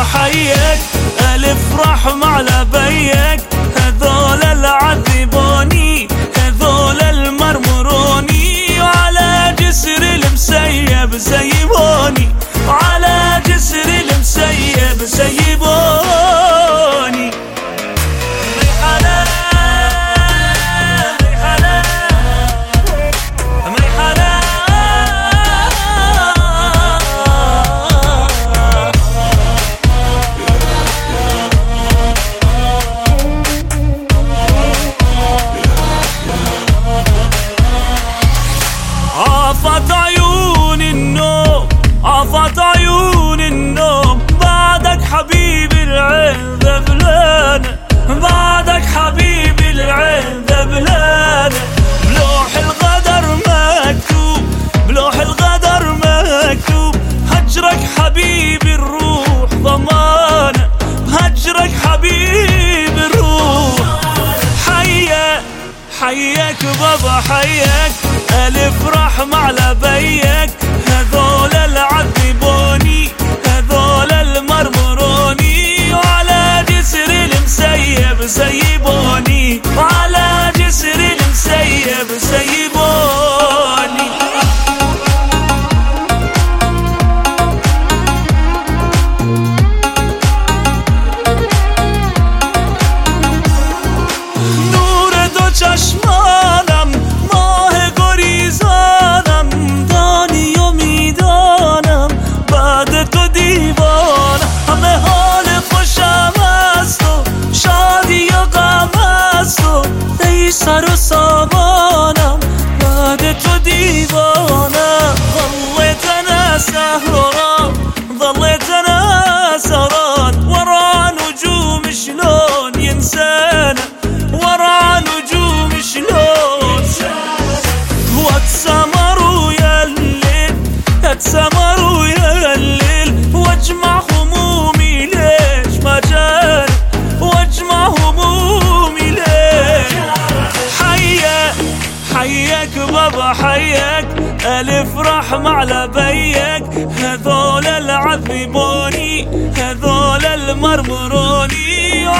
حيك ألف رحم على بيك، هذول العذبوني هذول المرمروني، وعلى جسر المسيب سيبوني، وعلى جسر المسيب سيبوني. عافت عيون النوم عافت عيون النوم، بعدك حبيبي العين ذبلانة، بعدك حبيبي العين ذبلانة. بلوح القدر مكتوب بلوح القدر مكتوب، هجرك حبيبي الروح ضمانة، هجرك حبيبي الروح. حيك بابا حيك ألف رحم على بيك، هذول العذبوني هذول المرمروني، وعلى جسر المسيب سيبوني، وعلى جسر المسيب سيبوني. نور دو چشمانم ماه گریزانم، دانی و میدانم بعد تو دیوانم، همه حال خوشم است و شادی و غم است و ای سر و سامانم بعد تو دیوانم. ظليتنا سهران ظليتنا سهران، ورا نجوم شلون ينسانا، ورا نجوم شلون واتسمروا يا الليل اتسمروا يا الليل، واجمع همومي ليش ما جاني، واجمع همومي ليش. حيك بابا حيك ألف رحم على بيك، هذول العذبوني هذول المرمروني،